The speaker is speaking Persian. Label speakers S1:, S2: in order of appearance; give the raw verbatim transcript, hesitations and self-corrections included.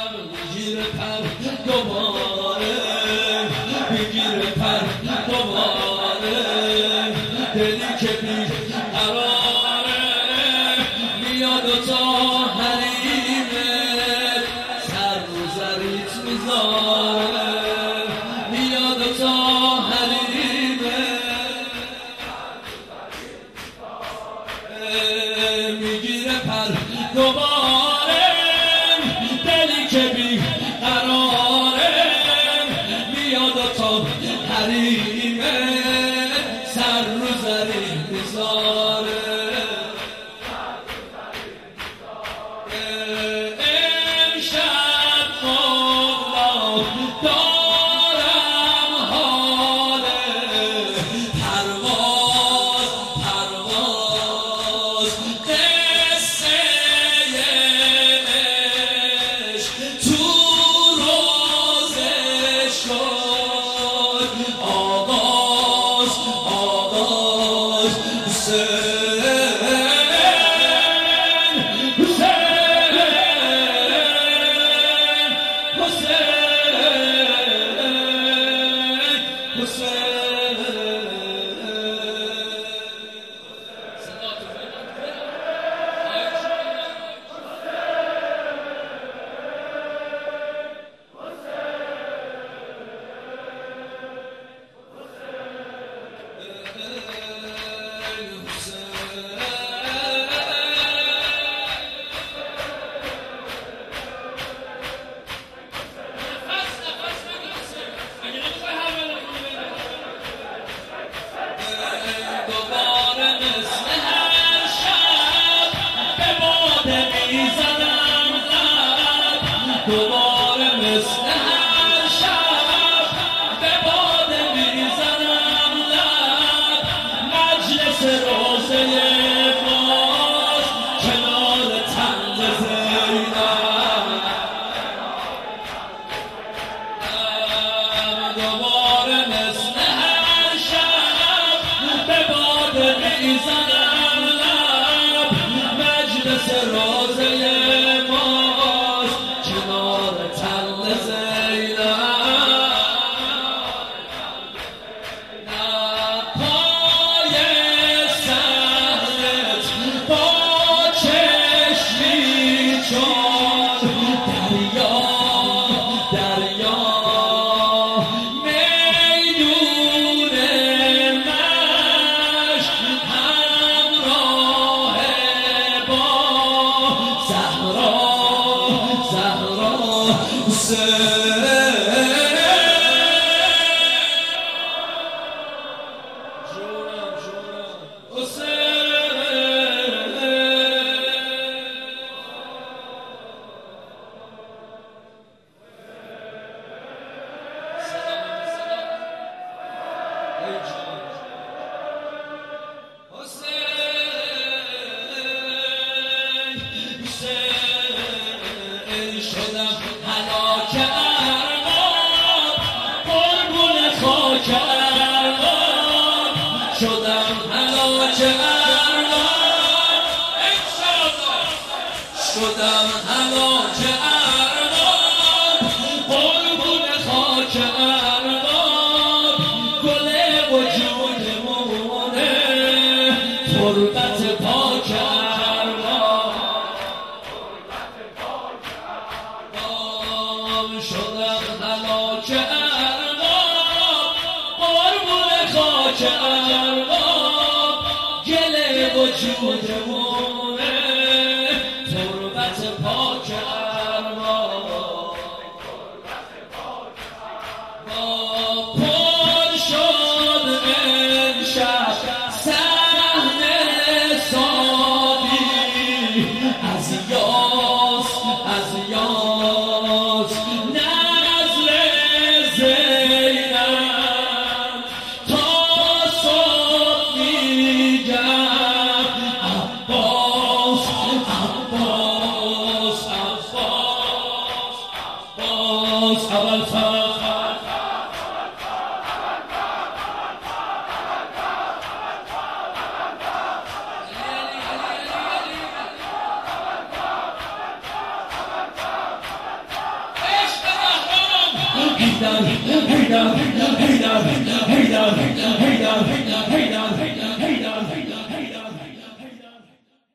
S1: بگیر پر دوباره بگیر پر دوباره دلی که بی قراره میاد و تا حریمه سر رو زریت میذاره میاد و تا حریمه میگیره پر دوباره دلی که بی قراره میاد و تا حریمه سر رو زریت میذاره امشب مولا دارم حال پرواز پرواز قصه عشق تو روزه شد آغاز آغاز دوباره مثل هر شب به باد میزنم لب مجلس روزه باز کنار تنگ زینب دوباره مثل هر شب به باد میزنم لب مجلس روزه شدم هلاک ارباب قربون خاک ارباب شدم هلاک ارباب شدم هلاک ارباب قربون خاک ارباب گل وجودمونه تربت پاک شدم هلاک ارباب قربون خاک ارباب گل وجودمونه تربت پاک ارباب پر شد امشب صحنه سادی از یاس از یاس هیدر هیدر